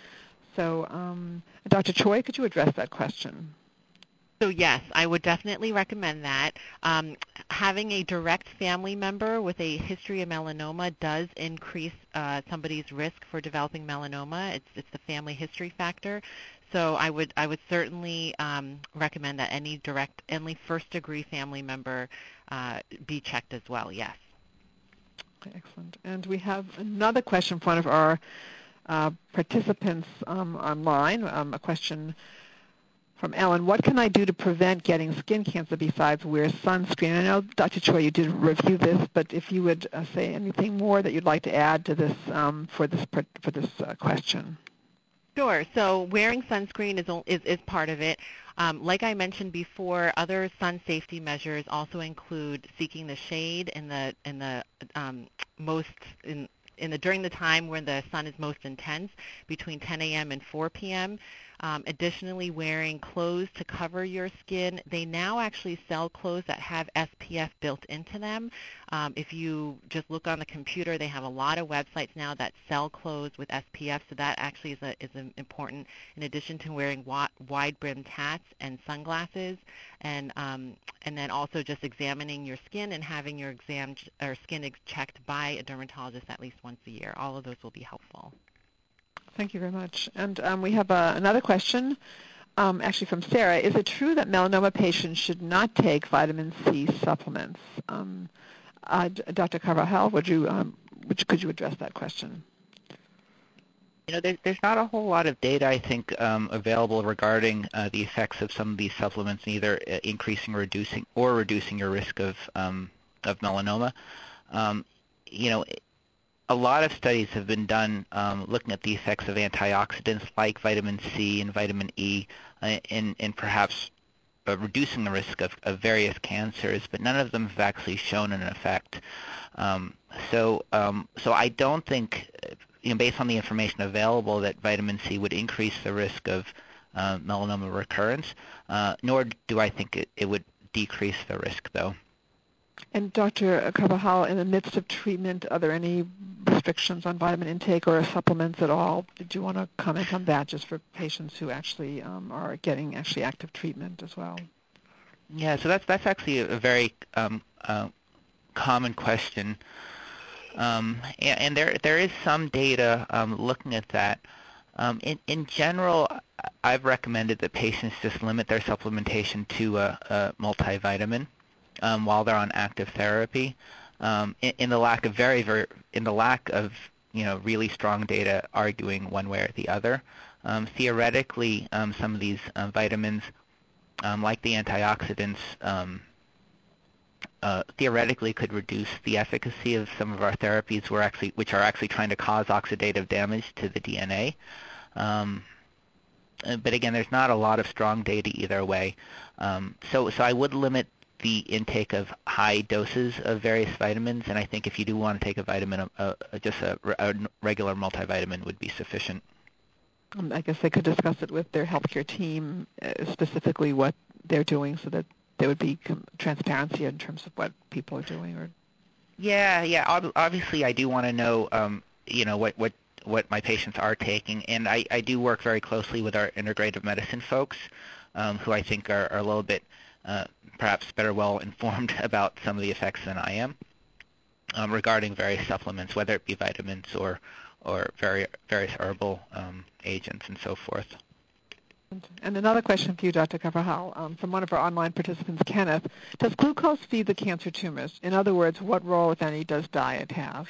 So, um, Doctor Choi, could you address that question? So yes, I would definitely recommend that. Um, having a direct family member with a history of melanoma does increase uh, somebody's risk for developing melanoma. It's, it's the family history factor. So I would I would certainly um, recommend that any direct, any first-degree family member uh, be checked as well, yes. Okay, excellent. And we have another question from one of our uh, participants um, online, um, a question from Ellen. What can I do to prevent getting skin cancer besides wear sunscreen? I know, Doctor Choi, you did review this, but if you would uh, say anything more that you'd like to add to this um, for this for this uh, question. Sure. So wearing sunscreen is is, is part of it. Um, like I mentioned before, other sun safety measures also include seeking the shade in the in the um, most in in the during the time when the sun is most intense, between ten a.m. and four p.m. Um, additionally, wearing clothes to cover your skin. They now actually sell clothes that have S P F built into them. Um, if you just look on the computer, they have a lot of websites now that sell clothes with S P F, so that actually is, a, is an important, in addition to wearing wa- wide-brimmed hats and sunglasses, and um, and then also just examining your skin and having your exam ch- or skin ex- checked by a dermatologist at least once a year. All of those will be helpful. Thank you very much. And um, we have uh, another question, um, actually from Sarah. Is it true that melanoma patients should not take vitamin C supplements? Um, uh, Doctor Carvajal, would you, um, would you, could you address that question? You know, there, there's not a whole lot of data, I think, um, available regarding uh, the effects of some of these supplements, either uh, increasing or reducing or reducing your risk of um, of melanoma. Um, you know. A lot of studies have been done um, looking at the effects of antioxidants like vitamin C and vitamin E uh, in, in perhaps uh, reducing the risk of, of various cancers, but none of them have actually shown an effect. Um, so, um, so I don't think, you know, based on the information available, that vitamin C would increase the risk of uh, melanoma recurrence, uh, nor do I think it, it would decrease the risk, though. And Doctor Carvajal, in the midst of treatment, are there any restrictions on vitamin intake or supplements at all? Did you want to comment on that, just for patients who actually um, are getting actually active treatment as well? Yeah, so that's that's actually a very um, uh, common question, um, and, and there there is some data um, looking at that. Um, in in general, I've recommended that patients just limit their supplementation to a, a multivitamin Um, while they're on active therapy, um, in, in the lack of very, very, in the lack of, you know, really strong data arguing one way or the other. Um, theoretically, um, some of these uh, vitamins, um, like the antioxidants, um, uh, theoretically could reduce the efficacy of some of our therapies, we're actually, which are actually trying to cause oxidative damage to the D N A. Um, but again, there's not a lot of strong data either way. Um, so, so I would limit the intake of high doses of various vitamins, and I think if you do want to take a vitamin, uh, just a, a regular multivitamin would be sufficient. Um, I guess they could discuss it with their healthcare team, uh, specifically what they're doing, so that there would be com- transparency in terms of what people are doing. Or yeah, yeah. Ob- obviously, I do want to know, um, you know, what what what my patients are taking, and I, I do work very closely with our integrative medicine folks, um, who I think are, are a little bit uh, perhaps better well informed about some of the effects than I am um, regarding various supplements, whether it be vitamins or or vari- various herbal um, agents and so forth. And another question for you, Doctor Carvajal, um, from one of our online participants, Kenneth. Does glucose feed the cancer tumors? In other words, what role, if any, does diet have?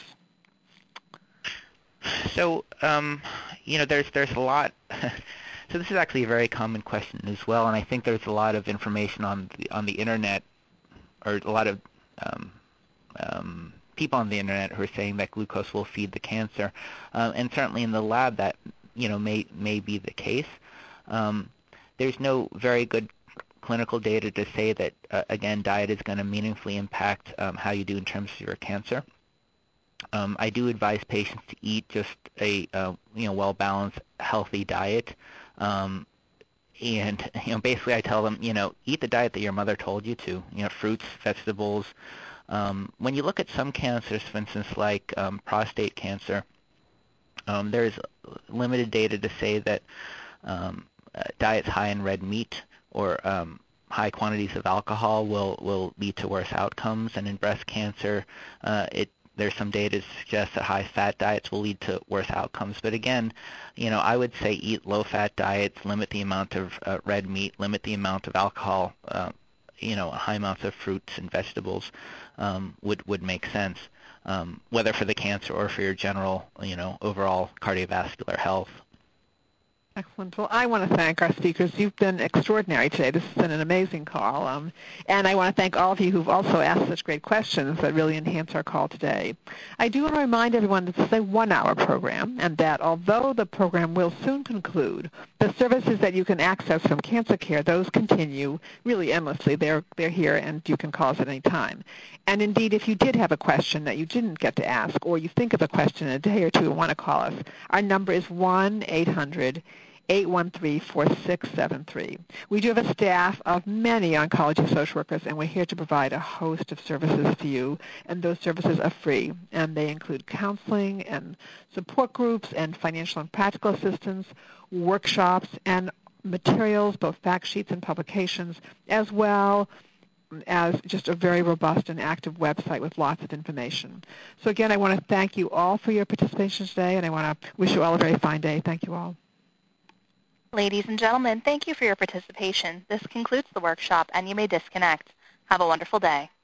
So, um, you know, there's there's a lot. So this is actually a very common question as well, and I think there's a lot of information on the on the internet, or a lot of um, um, people on the internet who are saying that glucose will feed the cancer, uh, and certainly in the lab that you know may may be the case. Um, there's no very good clinical data to say that uh, again diet is going to meaningfully impact um, how you do in terms of your cancer. Um, I do advise patients to eat just a uh, you know well-balanced, healthy diet, um, and you know basically I tell them you know eat the diet that your mother told you to. You know fruits, vegetables. Um, when you look at some cancers, for instance, like um, prostate cancer, um, there's limited data to say that um, uh, diets high in red meat or um, high quantities of alcohol will will lead to worse outcomes. And in breast cancer, uh, it there's some data to suggest that high-fat diets will lead to worse outcomes. But again, you know, I would say eat low-fat diets, limit the amount of uh, red meat, limit the amount of alcohol, uh, you know, high amounts of fruits and vegetables um, would, would make sense, um, whether for the cancer or for your general, you know, overall cardiovascular health. Excellent. Well, I want to thank our speakers. You've been extraordinary today. This has been an amazing call. Um, and I want to thank all of you who've also asked such great questions that really enhance our call today. I do want to remind everyone that this is a one-hour program, and that although the program will soon conclude, the services that you can access from Cancer Care, those continue really endlessly. They're, they're here, and you can call us at any time. And indeed, if you did have a question that you didn't get to ask, or you think of a question in a day or two and want to call us, our number is one eight hundred eight one three four six seven three. We do have a staff of many oncology social workers, and we're here to provide a host of services to you, and those services are free, and they include counseling and support groups and financial and practical assistance, workshops, and materials, both fact sheets and publications, as well as just a very robust and active website with lots of information. So again, I want to thank you all for your participation today, and I want to wish you all a very fine day. Thank you all. Ladies and gentlemen, thank you for your participation. This concludes the workshop, and you may disconnect. Have a wonderful day.